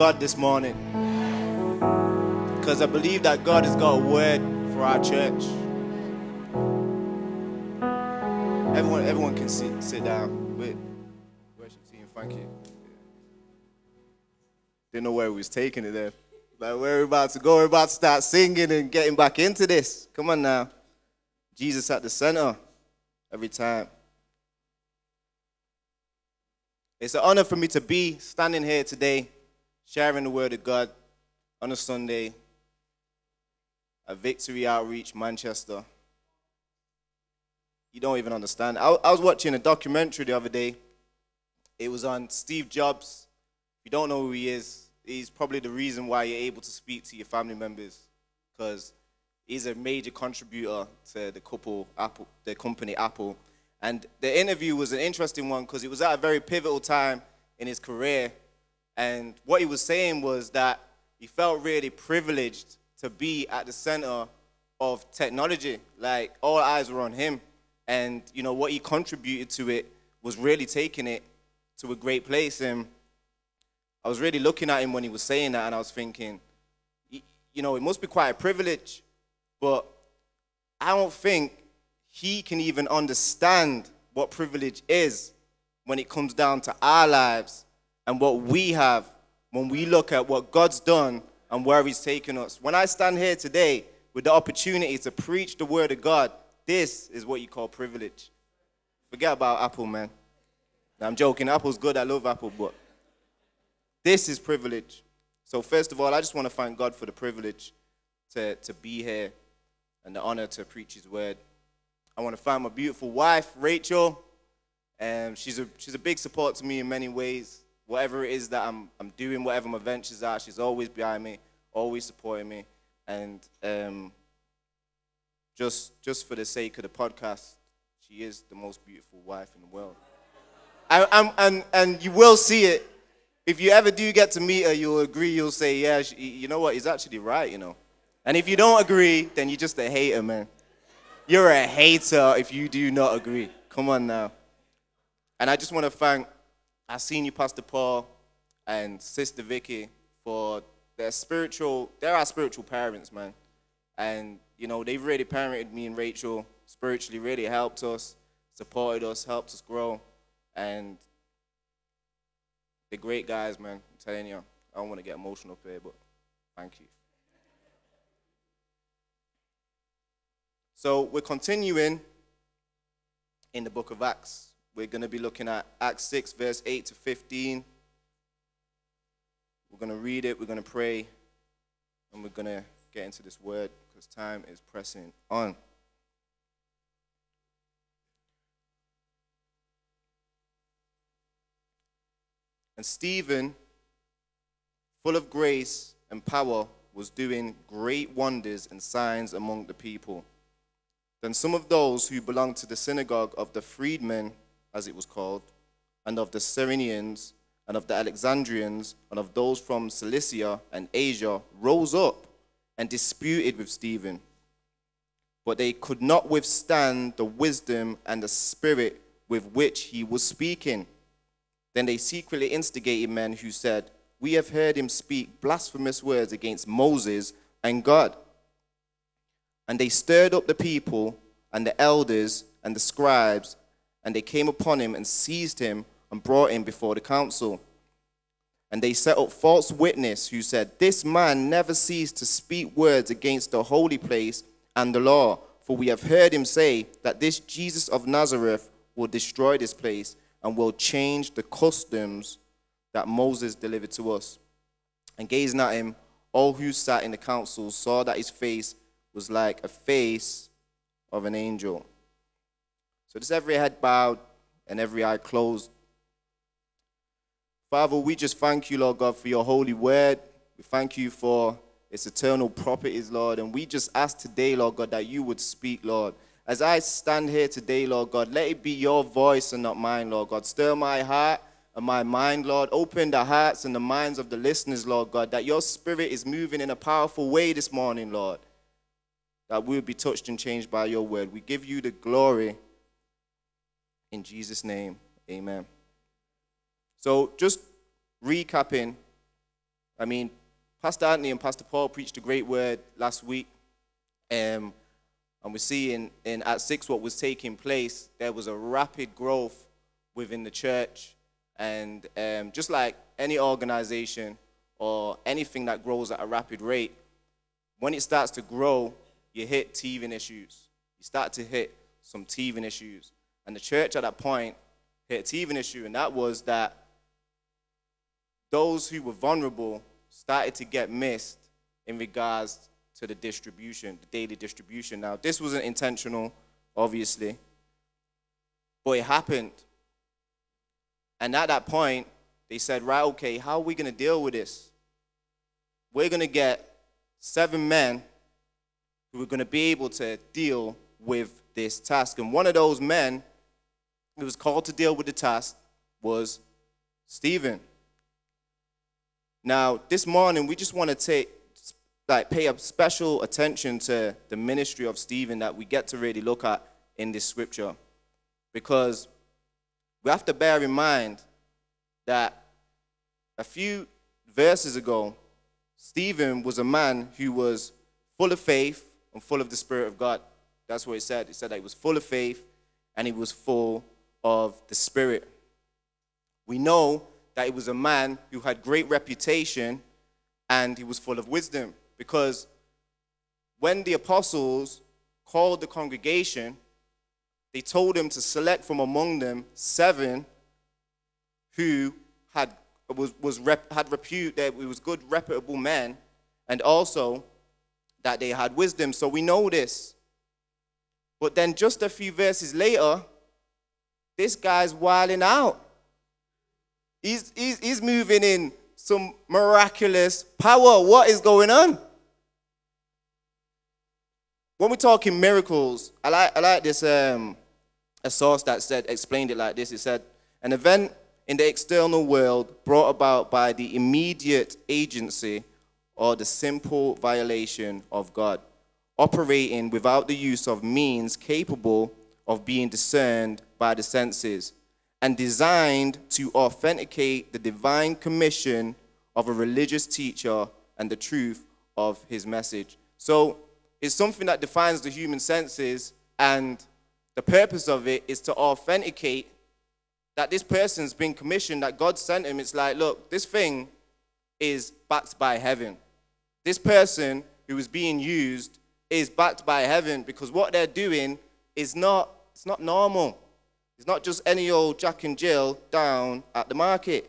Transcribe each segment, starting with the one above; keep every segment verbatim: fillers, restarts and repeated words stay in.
God this morning because I believe that God has got a word for our church. Everyone, everyone can sit, sit down. Wait, worship team, thank you. Didn't know where we was taking it there. Like, where we're about to go, we're about to start singing and getting back into this. Come on now. Jesus at the center every time. It's an honor for me to be standing here today, sharing the word of God on a Sunday at Victory Outreach, Manchester. You don't even understand. I, I was watching a documentary the other day. It was on Steve Jobs. If you don't know who he is, he's probably the reason why you're able to speak to your family members, because he's a major contributor to the couple Apple, the company Apple. And the interview was an interesting one because it was at a very pivotal time in his career. And what he was saying was that he felt really privileged to be at the center of technology. Like, all eyes were on him. And, you know, what he contributed to it was really taking it to a great place. And I was really looking at him when he was saying that, and I was thinking, you know, it must be quite a privilege, but I don't think he can even understand what privilege is when it comes down to our lives and what we have when we look at what God's done and where he's taken us. When I stand here today with the opportunity to preach the word of God, this is what you call privilege. Forget about Apple, man. I'm joking. Apple's good. I love Apple, but this is privilege. So first of all, I just want to thank God for the privilege to, to be here and the honor to preach his word. I want to thank my beautiful wife, Rachel. Um, she's a she's a big support to me in many ways. Whatever it is that I'm I'm doing, whatever my ventures are, she's always behind me, always supporting me. And um, just just for the sake of the podcast, she is the most beautiful wife in the world. I, I'm, and and you will see it. If you ever do get to meet her, you'll agree. You'll say, yeah, she, you know what? He's actually right, you know. And if you don't agree, then you're just a hater, man. You're a hater if you do not agree. Come on now. And I just want to thank our senior Pastor Paul and Sister Vicky for their spiritual, they're our spiritual parents, man. And, you know, they've really parented me and Rachel spiritually, really helped us, supported us, helped us grow. And they're great guys, man. I'm telling you. I don't want to get emotional up here, but thank you. So we're continuing in the book of Acts. We're going to be looking at Acts six, verse eight to fifteen. We're going to read it, we're going to pray, and we're going to get into this word because time is pressing on. And Stephen, full of grace and power, was doing great wonders and signs among the people. Then some of those who belonged to the synagogue of the freedmen, as it was called, and of the Cyrenians, and of the Alexandrians, and of those from Cilicia and Asia, rose up and disputed with Stephen. But they could not withstand the wisdom and the spirit with which he was speaking. Then they secretly instigated men who said, "We have heard him speak blasphemous words against Moses and God." And they stirred up the people and the elders and the scribes, and they came upon him and seized him and brought him before the council. And they set up false witness who said, "This man never ceased to speak words against the holy place and the law, for we have heard him say that this Jesus of Nazareth will destroy this place and will change the customs that Moses delivered to us." And gazing at him, all who sat in the council saw that his face was like a face of an angel. So just every head bowed and every eye closed. Father, we just thank you, Lord God, for your holy word. We thank you for its eternal properties, Lord. And we just ask today, Lord God, that you would speak, Lord. As I stand here today, Lord God, let it be your voice and not mine, Lord God. Stir my heart and my mind, Lord. Open the hearts and the minds of the listeners, Lord God, that your spirit is moving in a powerful way this morning, Lord. That we will be touched and changed by your word. We give you the glory. In Jesus' name, amen. So just recapping I mean, Pastor Anthony and Pastor Paul preached a great word last week. Um, and we see in, in Acts six what was taking place. There was a rapid growth within the church. And um, just like any organization or anything that grows at a rapid rate, when it starts to grow, you hit teething issues. You start to hit some teething issues. And the church at that point hit a teething issue, and that was that those who were vulnerable started to get missed in regards to the distribution, the daily distribution. Now, this wasn't intentional, obviously, but it happened. And at that point, they said, right, okay, how are we going to deal with this? We're going to get seven men who are going to be able to deal with this task. And one of those men who was called to deal with the task was Stephen. Now, this morning, we just want to take, like, pay a special attention to the ministry of Stephen that we get to really look at in this scripture. Because we have to bear in mind that a few verses ago, Stephen was a man who was full of faith and full of the Spirit of God. That's what it said. It said that he was full of faith and he was full of the Spirit. We know that he was a man who had great reputation and he was full of wisdom, because when the apostles called the congregation, they told him to select from among them seven who had was was rep, had repute that it was good, reputable men, and also that they had wisdom. So we know this. But then just a few verses later, this guy's wilding out. He's, he's, he's moving in some miraculous power. What is going on? When we're talking miracles, I like, I like this, um, a source that said, explained it like this. It said, an event in the external world brought about by the immediate agency or the simple violation of God, operating without the use of means capable of being discerned by the senses, and designed to authenticate the divine commission of a religious teacher and the truth of his message. So it's something that defines the human senses, and the purpose of it is to authenticate that this person's been commissioned, that God sent him. It's like, look, this thing is backed by heaven. This person who is being used is backed by heaven, because what they're doing is not, it's not normal. It's not just any old Jack and Jill down at the market.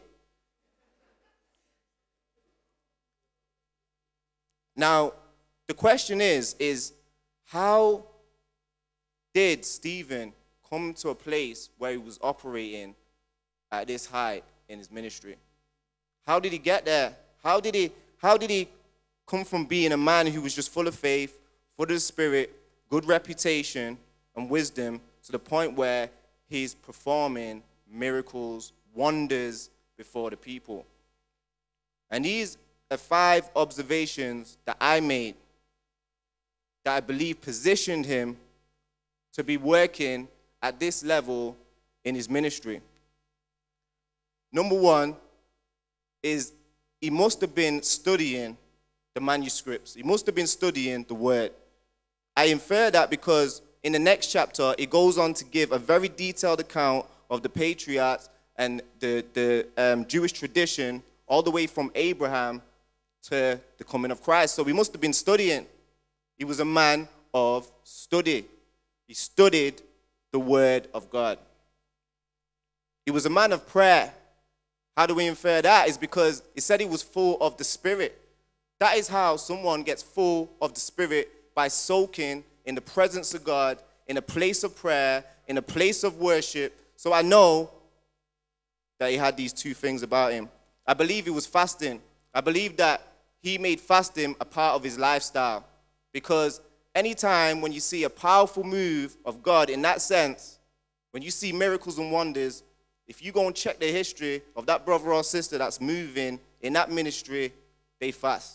Now, the question is, is how did Stephen come to a place where he was operating at this height in his ministry? How did he get there? How did he, how did he come from being a man who was just full of faith, full of the Spirit, good reputation and wisdom, to the point where he's performing miracles, wonders before the people? And these are five observations that I made that I believe positioned him to be working at this level in his ministry. Number one is he must have been studying the manuscripts. He must have been studying the word. I infer that because in the next chapter, it goes on to give a very detailed account of the patriarchs and the, the um, Jewish tradition, all the way from Abraham to the coming of Christ. So he must have been studying. He was a man of study. He studied the word of God. He was a man of prayer. How do we infer that? Is because it said he was full of the Spirit. That is how someone gets full of the Spirit, by soaking in the presence of God, in a place of prayer, in a place of worship. So I know that he had these two things about him. I believe he was fasting. I believe that he made fasting a part of his lifestyle, because anytime when you see a powerful move of God in that sense, when you see miracles and wonders, if you go and check the history of that brother or sister that's moving in that ministry, they fast.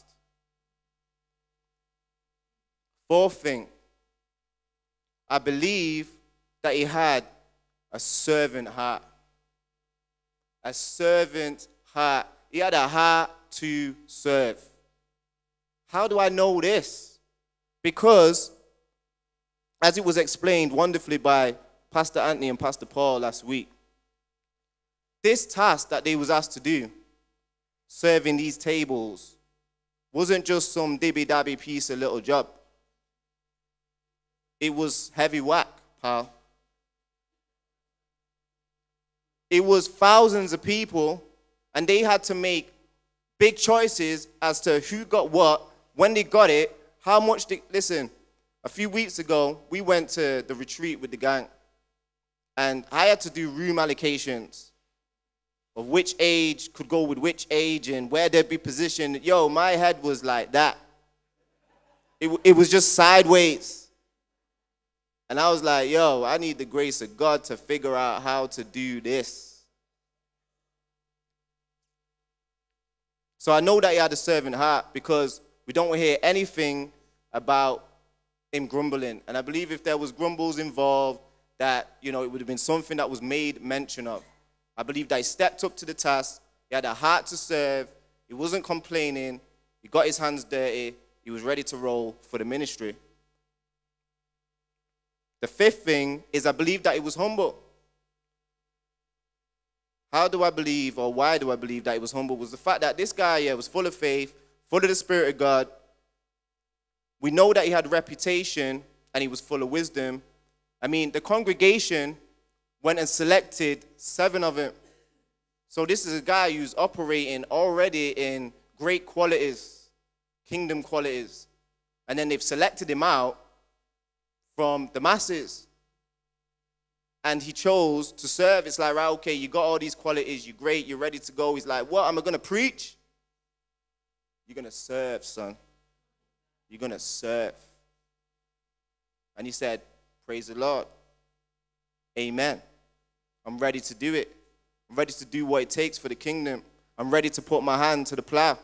Fourth thing, I believe that he had a servant heart. A servant heart. He had a heart to serve. How do I know this? Because, as it was explained wonderfully by Pastor Anthony and Pastor Paul last week, this task that they was asked to do, serving these tables, wasn't just some dibby-dabby piece of little job. It was heavy whack, pal. It was thousands of people, and they had to make big choices as to who got what, when they got it, how much they... Listen, a few weeks ago, we went to the retreat with the gang, and I had to do room allocations of which age could go with which age and where they'd be positioned. Yo, my head was like that. It, it was just sideways. And I was like, yo, I need the grace of God to figure out how to do this. So I know that he had a servant heart because we don't hear anything about him grumbling. And I believe if there was grumbles involved, that, you know, it would have been something that was made mention of. I believe that he stepped up to the task. He had a heart to serve. He wasn't complaining. He got his hands dirty. He was ready to roll for the ministry. The fifth thing is I believe that he was humble. How do I believe, or why do I believe that he was humble? Was the fact that this guy yeah, was full of faith, full of the Spirit of God. We know that he had reputation and he was full of wisdom. I mean, the congregation went and selected seven of them. So this is a guy who's operating already in great qualities, kingdom qualities. And then they've selected him out from the masses. And he chose to serve. It's like, right, okay, you got all these qualities, you're great, you're ready to go. He's like, what, am I going to preach? You're going to serve, son. You're going to serve. And he said, praise the Lord. Amen. I'm ready to do it. I'm ready to do what it takes for the kingdom. I'm ready to put my hand to the plow.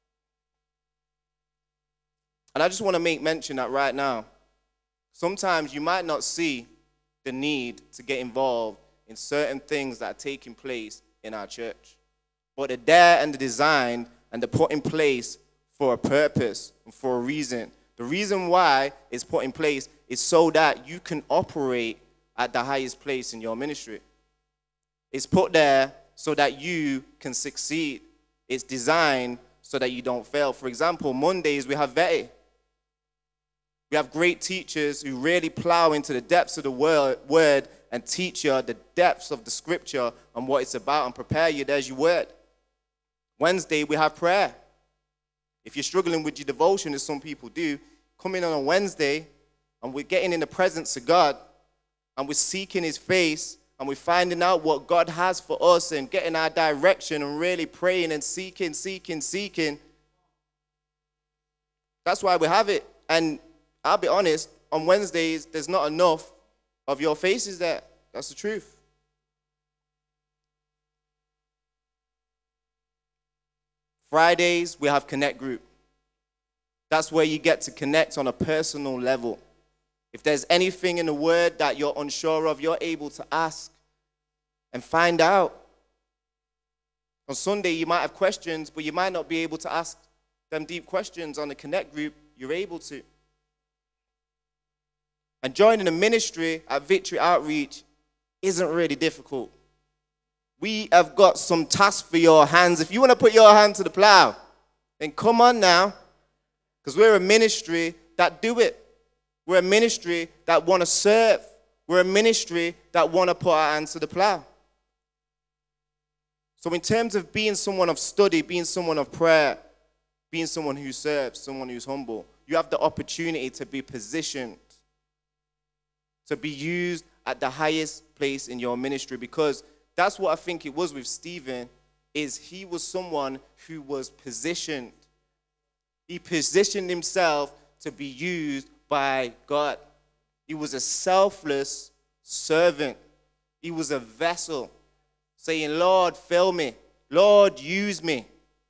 And I just want to make mention that right now, sometimes you might not see the need to get involved in certain things that are taking place in our church. But they're there and they're designed and they're put in place for a purpose and for a reason. The reason why it's put in place is so that you can operate at the highest place in your ministry. It's put there so that you can succeed. It's designed so that you don't fail. For example, Mondays we have Vete. We have great teachers who really plow into the depths of the word and teach you the depths of the scripture and what it's about and prepare you. There's your word. Wednesday, we have prayer. If you're struggling with your devotion, as some people do, come in on a Wednesday and we're getting in the presence of God and we're seeking his face and we're finding out what God has for us and getting our direction and really praying and seeking, seeking, seeking. That's why we have it. And I'll be honest, on Wednesdays, there's not enough of your faces there. That's the truth. Fridays, we have Connect Group. That's where you get to connect on a personal level. If there's anything in the word that you're unsure of, you're able to ask and find out. On Sunday, you might have questions, but you might not be able to ask them deep questions. On the Connect Group, you're able to. And joining a ministry at Victory Outreach isn't really difficult. We have got some tasks for your hands. If you want to put your hand to the plow, then come on now. Because we're a ministry that do it. We're a ministry that want to serve. We're a ministry that want to put our hands to the plow. So in terms of being someone of study, being someone of prayer, being someone who serves, someone who's humble, you have the opportunity to be positioned, to be used at the highest place in your ministry, because that's what I think it was with Stephen, is he was someone who was positioned. He positioned himself to be used by God. He was a selfless servant. He was a vessel saying, Lord, fill me. Lord, use me.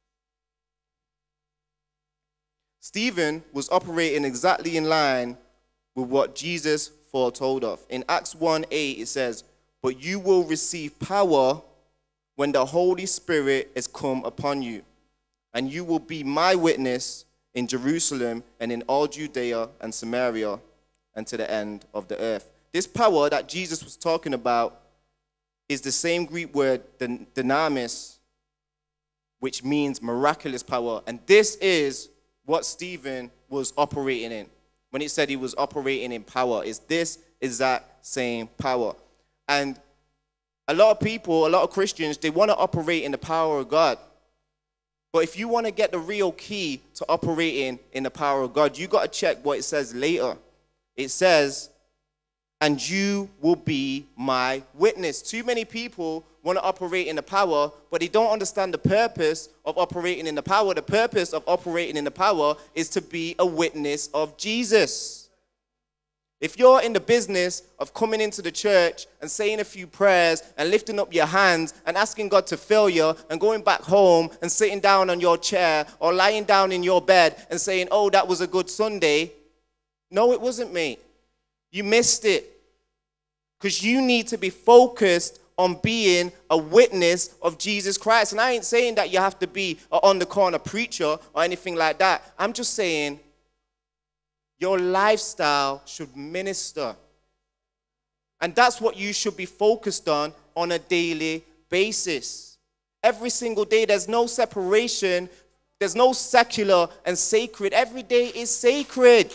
Stephen was operating exactly in line with what Jesus foretold of. In Acts one eight, it says, but you will receive power when the Holy Spirit is come upon you, And you will be my witness in Jerusalem and in all Judea and Samaria and to the end of the earth. This power that Jesus was talking about is the same Greek word, dynamis, which means miraculous power. And this is what Stephen was operating in. When he said he was operating in power, is this exact same power. And a lot of people, a lot of Christians, they want to operate in the power of God. But if you want to get the real key to operating in the power of God, you got to check what it says later. It says, and you will be my witness. Too many people want to operate in the power, but they don't understand the purpose of operating in the power. The purpose of operating in the power is to be a witness of Jesus. If you're in the business of coming into the church and saying a few prayers and lifting up your hands and asking God to fill you and going back home and sitting down on your chair or lying down in your bed and saying, oh, that was a good Sunday. No, it wasn't, mate. You missed it. Because you need to be focused on being a witness of Jesus Christ. And I ain't saying that you have to be an on-the-corner preacher or anything like that. I'm just saying your lifestyle should minister. And that's what you should be focused on on a daily basis. Every single day, there's no separation. There's no secular and sacred. Every day is sacred.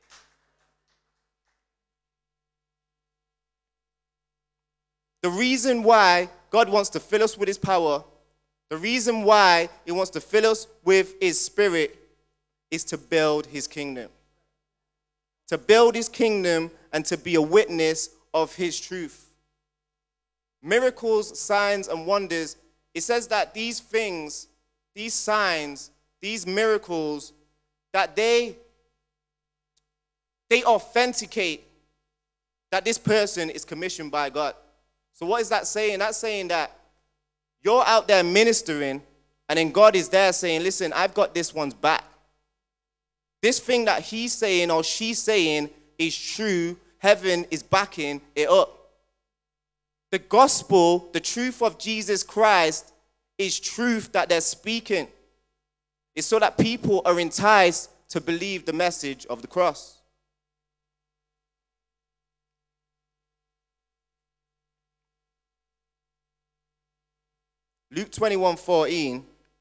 The reason why God wants to fill us with his power, the reason why he wants to fill us with his spirit is to build his kingdom. To build his kingdom and to be a witness of his truth. Miracles, signs, and wonders, it says that these things, these signs, these miracles, that they, they authenticate that this person is commissioned by God. So what is that saying? That's saying that you're out there ministering, and then God is there saying, listen, I've got this one's back. This thing that he's saying or she's saying is true. Heaven is backing it up. The gospel, the truth of Jesus Christ, is truth that they're speaking. It's so that people are enticed to believe the message of the cross. Luke twenty-one fourteen,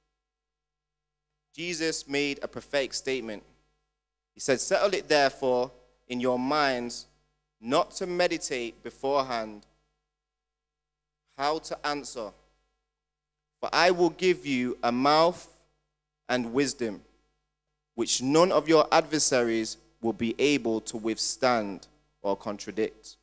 Jesus made a prophetic statement. He said, settle it therefore in your minds not to meditate beforehand how to answer. For I will give you a mouth and wisdom, which none of your adversaries will be able to withstand or contradict.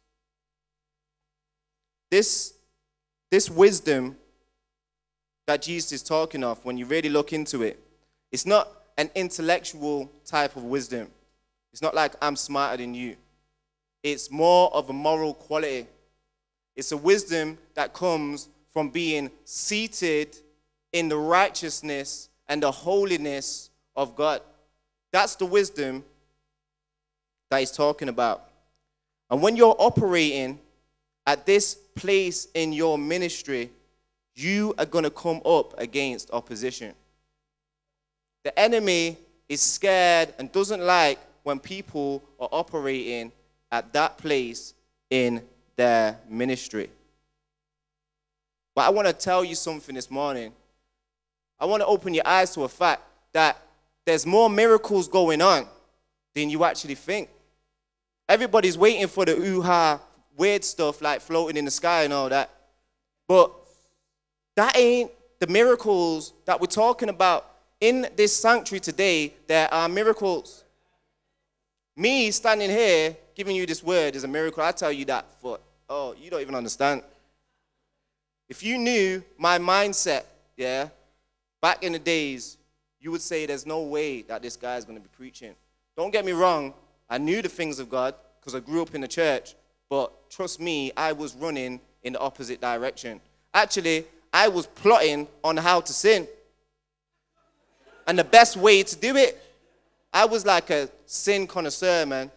This, this wisdom that Jesus is talking of, when you really look into it, it's not an intellectual type of wisdom. It's not like I'm smarter than you. It's more of a moral quality. It's a wisdom that comes from being seated in the righteousness and the holiness of God. That's the wisdom that he's talking about. And when you're operating at this place in your ministry, you are going to come up against opposition. The enemy is scared and doesn't like when people are operating at that place in their ministry. But I want to tell you something this morning. I want to open your eyes to a fact that there's more miracles going on than you actually think. Everybody's waiting for the ooh-ha, weird stuff like floating in the sky and all that. But that ain't the miracles that we're talking about. In this sanctuary today, there are miracles. Me standing here giving you this word is a miracle. I tell you that for, oh, you don't even understand. If you knew my mindset, yeah, back in the days, you would say there's no way that this guy is going to be preaching. Don't get me wrong. I knew the things of God because I grew up in the church. But trust me, I was running in the opposite direction. Actually, I was plotting on how to sin. And the best way to do it, I was like a sin connoisseur, man.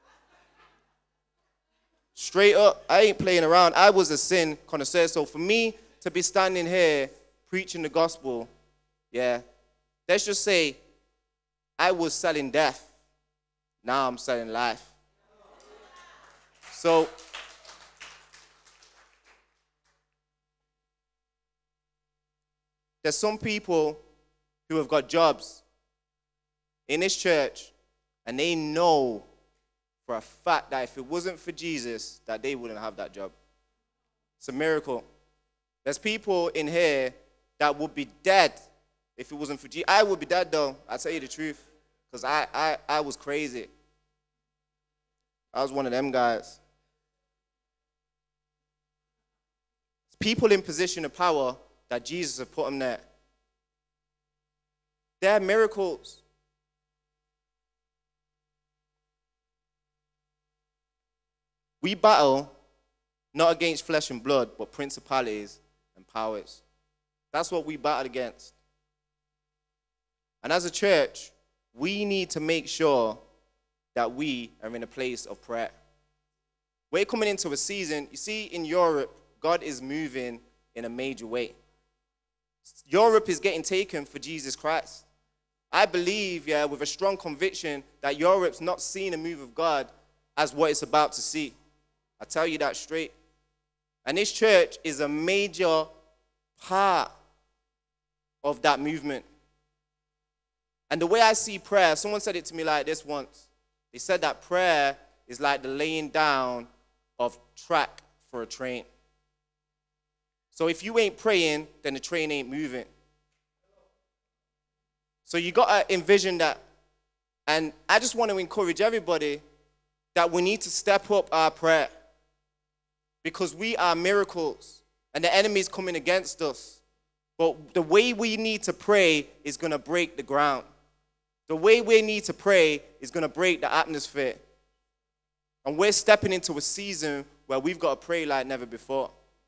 Straight up, I ain't playing around. I was a sin connoisseur. So for me to be standing here preaching the gospel, yeah, Let's just say I was selling death. Now I'm selling life. So there's some people who have got jobs in this church, and they know for a fact that if it wasn't for Jesus, that they wouldn't have that job. It's a miracle. There's people in here that would be dead if it wasn't for Jesus. I would be dead though, I'll tell you the truth, because I, I, I was crazy. I was one of them guys. People in position of power that Jesus has put them there. They're miracles. We battle not against flesh and blood, but principalities and powers. That's what we battle against. And as a church, we need to make sure that we are in a place of prayer. We're coming into a season, you see, in Europe, God is moving in a major way. Europe is getting taken for Jesus Christ. I believe, yeah, with a strong conviction that Europe's not seeing a move of God as what it's about to see. I tell you that straight. And this church is a major part of that movement. And the way I see prayer, someone said it to me like this once. They said that prayer is like the laying down of track for a train. So if you ain't praying, then the train ain't moving. So you got to envision that. And I just want to encourage everybody that we need to step up our prayer. Because we are miracles, and the enemy's coming against us. But the way we need to pray is going to break the ground. The way we need to pray is going to break the atmosphere. And we're stepping into a season where we've got to pray like never before.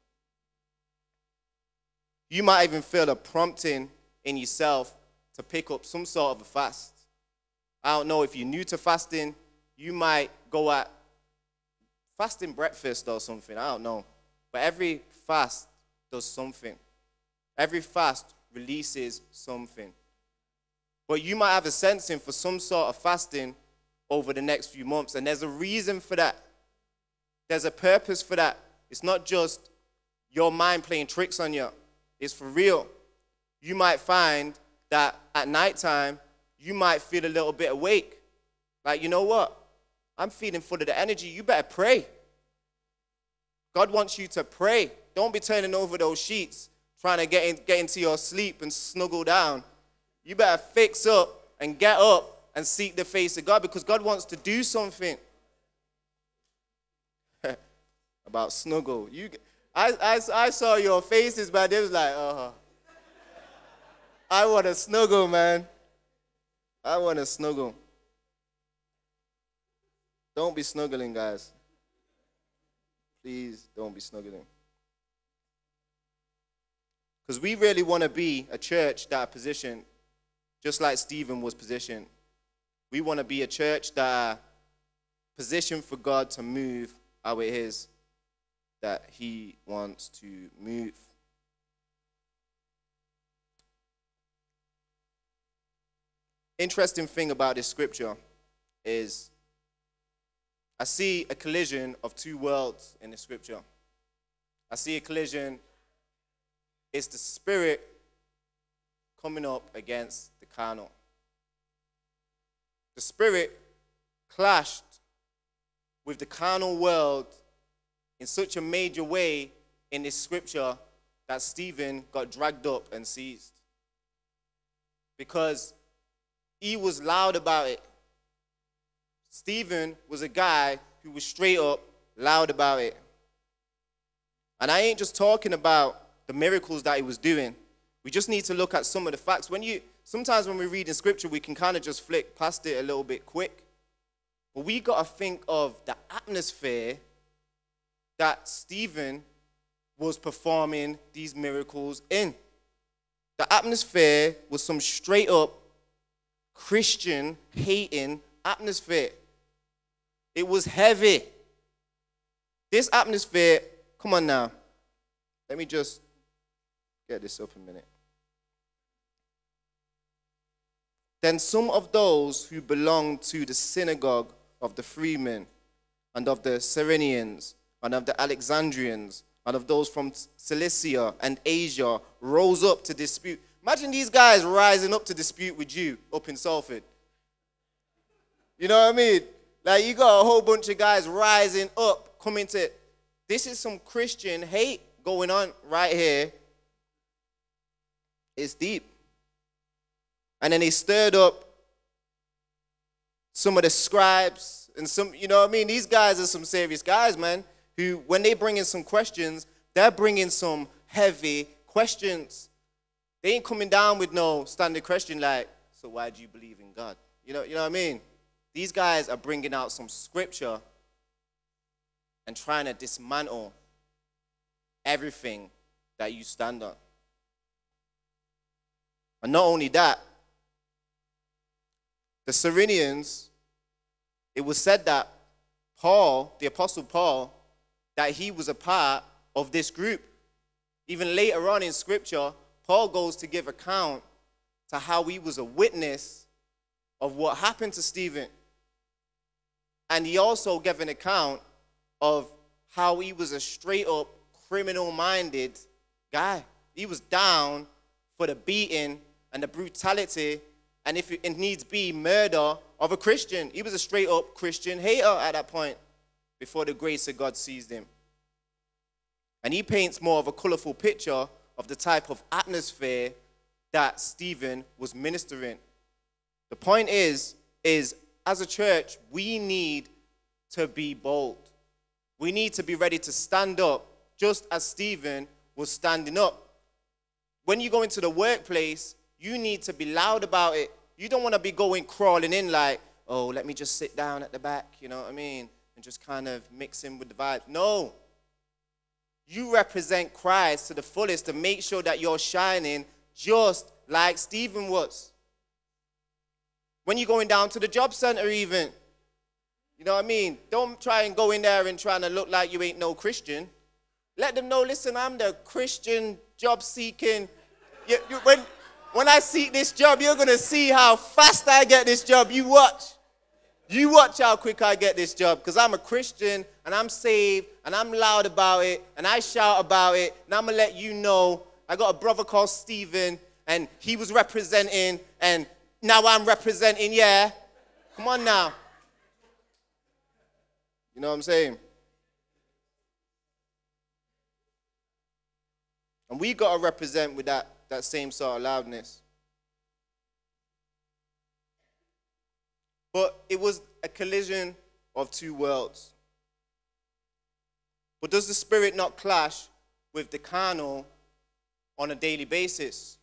You might even feel a prompting in yourself to pick up some sort of a fast. I don't know, if you're new to fasting, you might go at fasting breakfast or something, I don't know. But every fast does something. Every fast releases something. But you might have a sensing for some sort of fasting over the next few months. And there's a reason for that. There's a purpose for that. It's not just your mind playing tricks on you. It's for real. You might find that at nighttime, you might feel a little bit awake. Like, you know what? I'm feeling full of the energy. You better pray. God wants you to pray. Don't be turning over those sheets, trying to get, in, get into your sleep and snuggle down. You better fix up and get up and seek the face of God, because God wants to do something. About snuggle. You, I, I, I saw your faces, man. It was like, oh, I want to snuggle, man. I want to snuggle. Don't be snuggling, guys. Please don't be snuggling. Because we really want to be a church that are positioned just like Stephen was positioned. We want to be a church that are positioned for God to move how it is that he wants to move. Interesting thing about this scripture is I see a collision of two worlds in the scripture. I see a collision. It's the spirit coming up against the carnal. The spirit clashed with the carnal world in such a major way in this scripture that Stephen got dragged up and seized. Because he was loud about it. Stephen was a guy who was straight up loud about it. And I ain't just talking about the miracles that he was doing. We just need to look at some of the facts. When you, sometimes when we read in scripture, we can kind of just flick past it a little bit quick. But we got to think of the atmosphere that Stephen was performing these miracles in. The atmosphere was some straight up Christian hating atmosphere. It was heavy. This atmosphere, come on now. Let me just get this up a minute. Then some of those who belonged to the synagogue of the freemen and of the Cyrenians and of the Alexandrians and of those from Cilicia and Asia rose up to dispute. Imagine these guys rising up to dispute with you up in Salford. You know what I mean? Like, you got a whole bunch of guys rising up, coming to, this is some Christian hate going on right here. It's deep. And then they stirred up some of the scribes and some, you know what I mean? These guys are some serious guys, man, who, when they bring in some questions, they're bringing some heavy questions. They ain't coming down with no standard question like, so why do you believe in God? You know, you know what I mean? These guys are bringing out some scripture and trying to dismantle everything that you stand on. And not only that, the Cyrenians, it was said that Paul, the Apostle Paul, that he was a part of this group. Even later on in Scripture, Paul goes to give account to how he was a witness of what happened to Stephen. And he also gave an account of how he was a straight-up criminal-minded guy. He was down for the beating and the brutality, and if it needs be, murder of a Christian. He was a straight-up Christian hater at that point before the grace of God seized him. And he paints more of a colorful picture of the type of atmosphere that Stephen was ministering. The point is, is as a church, we need to be bold. We need to be ready to stand up just as Stephen was standing up. When you go into the workplace, you need to be loud about it. You don't want to be going crawling in like, oh, let me just sit down at the back, you know what I mean? And just kind of mix in with the vibe. No. You represent Christ to the fullest to make sure that you're shining just like Stephen was. When you're going down to the job center even, you know what I mean? Don't try and go in there and trying to look like you ain't no Christian. Let them know, listen, I'm the Christian job seeking. You, you, when, when I seek this job, you're going to see how fast I get this job. You watch. You watch how quick I get this job, because I'm a Christian and I'm saved and I'm loud about it and I shout about it, and I'm going to let you know I got a brother called Stephen and he was representing and now I'm representing, yeah. Come on now. You know what I'm saying? And we got to represent with that, that same sort of loudness. But it was a collision of two worlds. But does the spirit not clash with the carnal on a daily basis?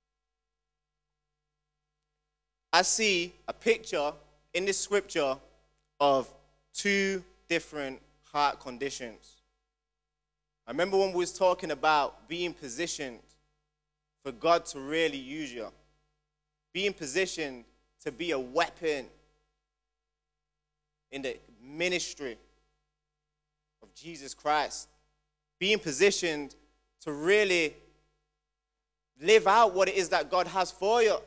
I see a picture in this scripture of two different heart conditions. I remember when we was talking about being positioned for God to really use you. Being positioned to be a weapon in the ministry of Jesus Christ. Being positioned to really live out what it is that God has for you.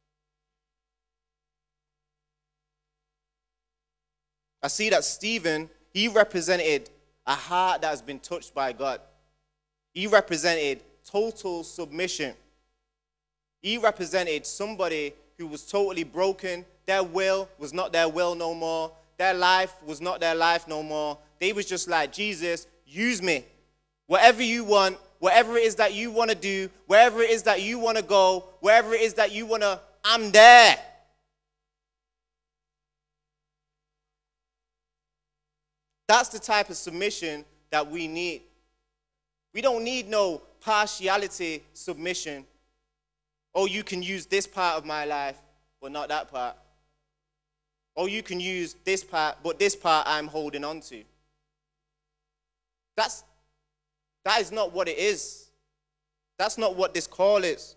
I see that Stephen, he represented a heart that has been touched by God. He represented total submission. He represented somebody who was totally broken. Their will was not their will no more. Their life was not their life no more. They was just like, Jesus, use me. Whatever you want, whatever it is that you want to do, wherever it is that you want to go, wherever it is that you want to, I'm there. That's the type of submission that we need. We don't need no partiality submission. Oh, you can use this part of my life, but not that part. Oh, you can use this part, but this part I'm holding on to. That's, that is not what it is. That's not what this call is.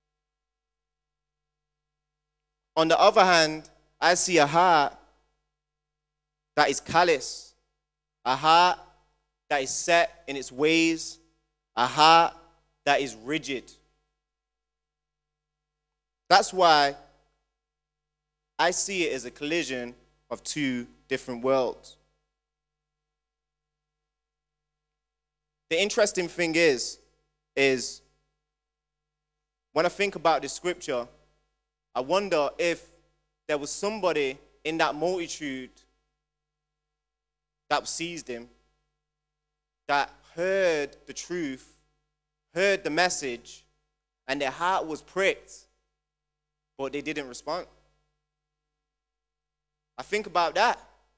On the other hand, I see a heart that is callous. A heart that is set in its ways. A heart that is rigid. That's why I see it as a collision of two different worlds. The interesting thing is, is when I think about this scripture, I wonder if there was somebody in that multitude that seized him, that heard the truth, heard the message, and their heart was pricked, but they didn't respond. I think about that.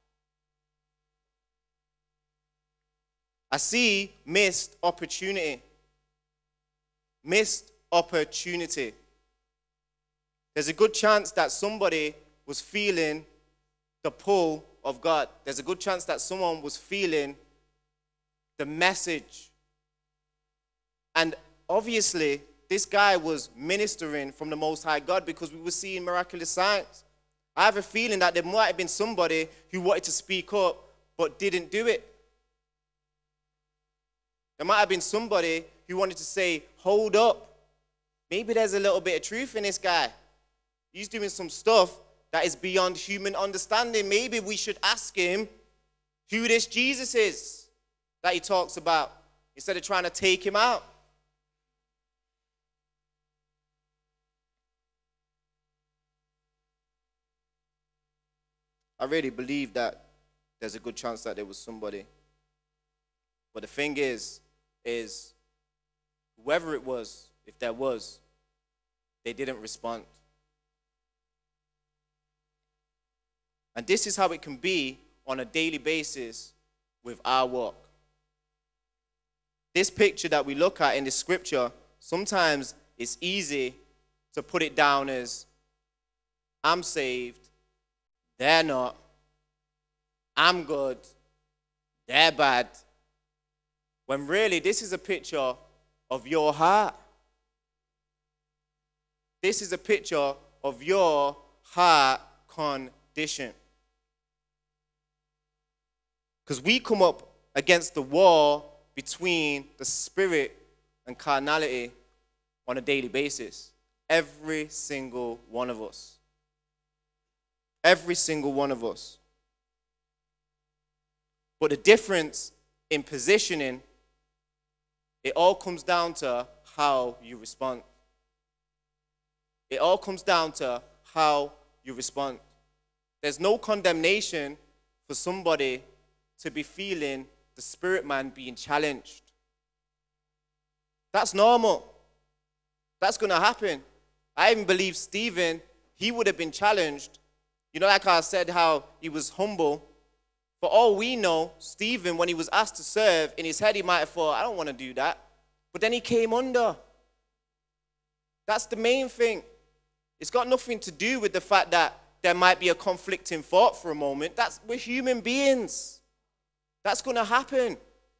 I see missed opportunity. Missed opportunity. There's a good chance that somebody was feeling the pull of God. There's a good chance that someone was feeling the message. And obviously, this guy was ministering from the Most High God because we were seeing miraculous signs. I have a feeling that there might have been somebody who wanted to speak up but didn't do it. There might have been somebody who wanted to say, hold up. Maybe there's a little bit of truth in this guy. He's doing some stuff that is beyond human understanding. Maybe we should ask him who this Jesus is that he talks about instead of trying to take him out. I really believe that there's a good chance that there was somebody. But the thing is, is whoever it was, if there was, they didn't respond. And this is how it can be on a daily basis with our walk. This picture that we look at in the scripture, sometimes it's easy to put it down as, I'm saved, they're not, I'm good, they're bad. When really this is a picture of your heart. This is a picture of your heart condition. Because we come up against the wall between the spirit and carnality on a daily basis. Every single one of us. Every single one of us. But the difference in positioning, it all comes down to how you respond. It all comes down to how you respond. There's no condemnation for somebody to be feeling the spirit man being challenged. That's normal. That's going to happen. I even believe Stephen, he would have been challenged. You know, like I said, how he was humble. For all we know, Stephen, when he was asked to serve, in his head he might have thought, I don't want to do that. But then he came under. That's the main thing. It's got nothing to do with the fact that there might be a conflicting thought for a moment. That's, we're human beings. That's going to happen.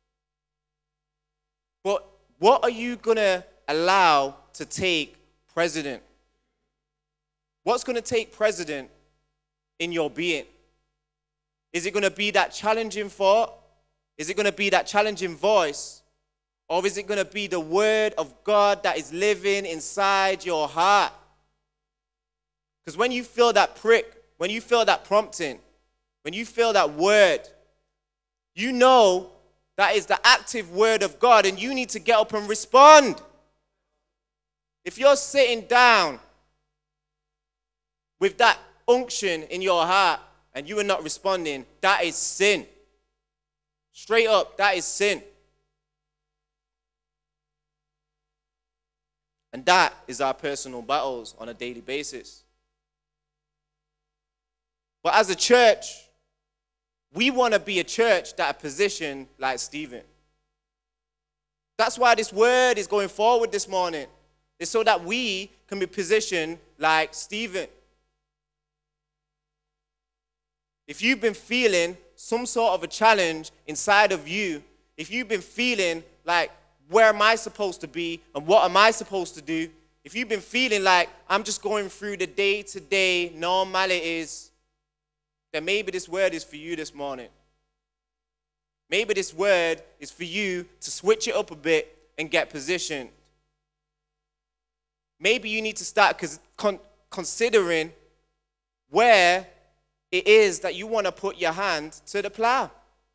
But what are you going to allow to take precedent? What's going to take precedent in your being? Is it going to be that challenging thought? Is it going to be that challenging voice? Or is it going to be the word of God that is living inside your heart? Because when you feel that prick, when you feel that prompting, when you feel that word, you know that is the active word of God, and you need to get up and respond. If you're sitting down with that unction in your heart and you are not responding, that is sin. Straight up, that is sin. And that is our personal battles on a daily basis. But as a church, we want to be a church that are positioned like Stephen. That's why this word is going forward this morning. It's so that we can be positioned like Stephen. If you've been feeling some sort of a challenge inside of you, if you've been feeling like, where am I supposed to be and what am I supposed to do? If you've been feeling like, I'm just going through the day-to-day normalities, then maybe this word is for you this morning. Maybe this word is for you to switch it up a bit and get positioned. Maybe you need to start con- considering where it is that you want to put your hand to the plow.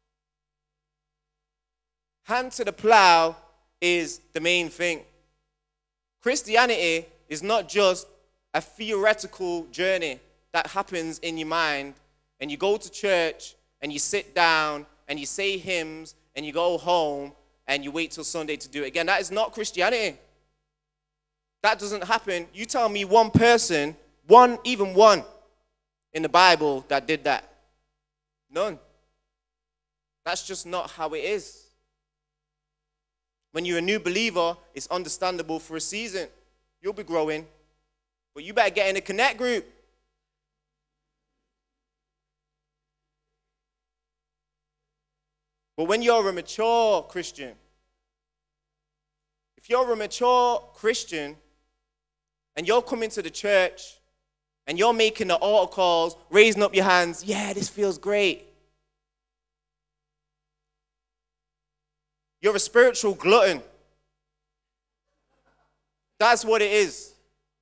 Hand to the plow is the main thing. Christianity is not just a theoretical journey that happens in your mind, and you go to church and you sit down and you say hymns and you go home and you wait till Sunday to do it again. That is not Christianity. That doesn't happen. You tell me one person, one, even one, in the Bible that did that. None. That's just not how it is. When you're a new believer, it's understandable for a season. You'll be growing. But you better get in a connect group. But when you're a mature Christian, if you're a mature Christian and you're coming to the church and you're making the altar calls, raising up your hands, yeah, this feels great. You're a spiritual glutton. That's what it is.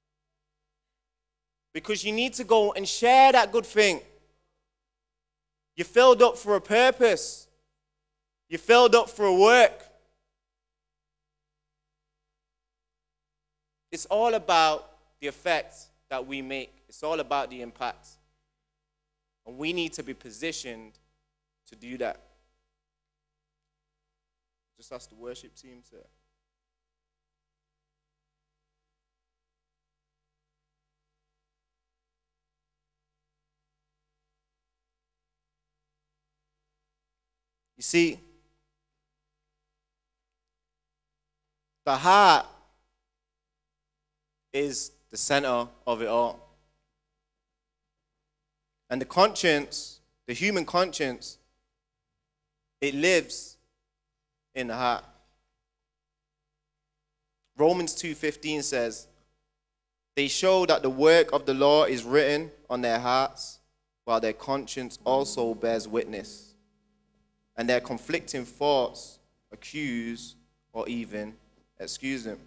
Because you need to go and share that good thing. You're filled up for a purpose. You're filled up for a work. It's all about the effect that we make. It's all about the impact. And we need to be positioned to do that. Just ask the worship team to. You see, the heart is the center of it all. And the conscience, the human conscience, it lives in the heart. Romans two fifteen says, they show that the work of the law is written on their hearts, while their conscience also bears witness, and their conflicting thoughts accuse or even excuse them.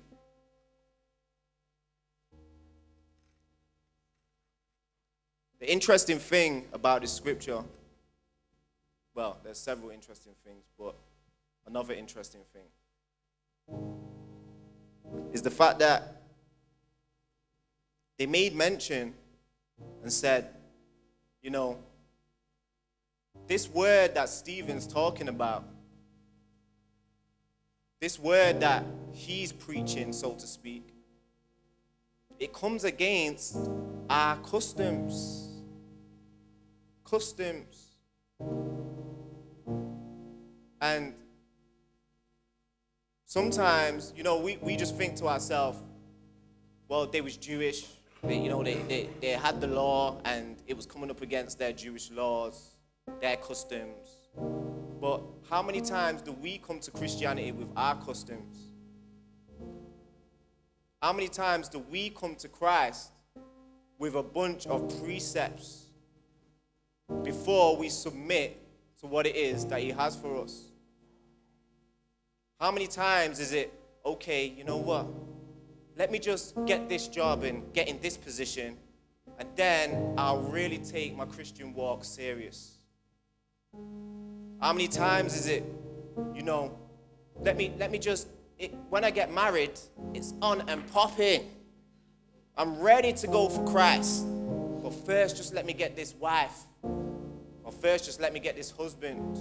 The interesting thing about this scripture, well, there's several interesting things, but another interesting thing is the fact that they made mention and said, you know, this word that Stephen's talking about, this word that he's preaching, so to speak, it comes against our customs. Customs. And sometimes, you know, we, we just think to ourselves, well, they was Jewish. They, you know, they, they, they had the law and it was coming up against their Jewish laws, their customs. But how many times do we come to Christianity with our customs? How many times do we come to Christ with a bunch of precepts before we submit to what it is that he has for us? How many times is it, okay, you know what? Let me just get this job and get in this position, and then I'll really take my Christian walk serious. How many times is it, you know, let me let me just, it, when I get married, it's on and popping. I'm ready to go for Christ. But first, just let me get this wife. Or first, just let me get this husband.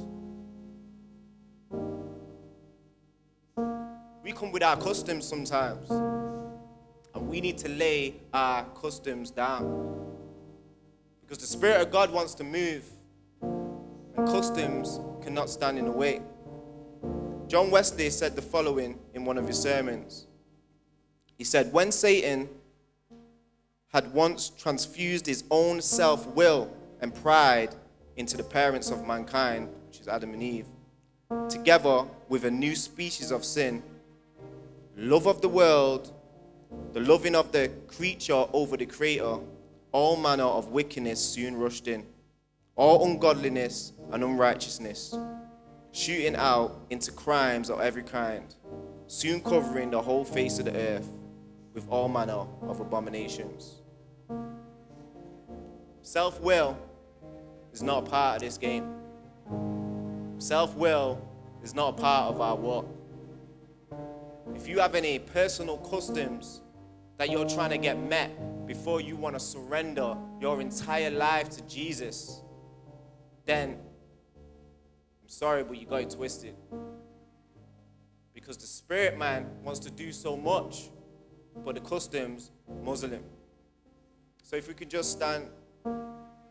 We come with our customs sometimes. And we need to lay our customs down. Because the Spirit of God wants to move. And customs cannot stand in the way. John Wesley said the following in one of his sermons. He said, when Satan had once transfused his own self-will and pride into the parents of mankind, which is Adam and Eve, together with a new species of sin, love of the world, the loving of the creature over the creator, all manner of wickedness soon rushed in, all ungodliness and unrighteousness, shooting out into crimes of every kind, soon covering the whole face of the earth with all manner of abominations. Self-will is not a part of this game. Self-will is not a part of our walk. If you have any personal customs that you're trying to get met before you want to surrender your entire life to Jesus, then I'm sorry, but you got it twisted. Because the spirit man wants to do so much, but the customs muzzle him. So if we could just stand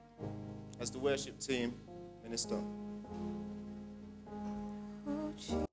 as the worship team minister.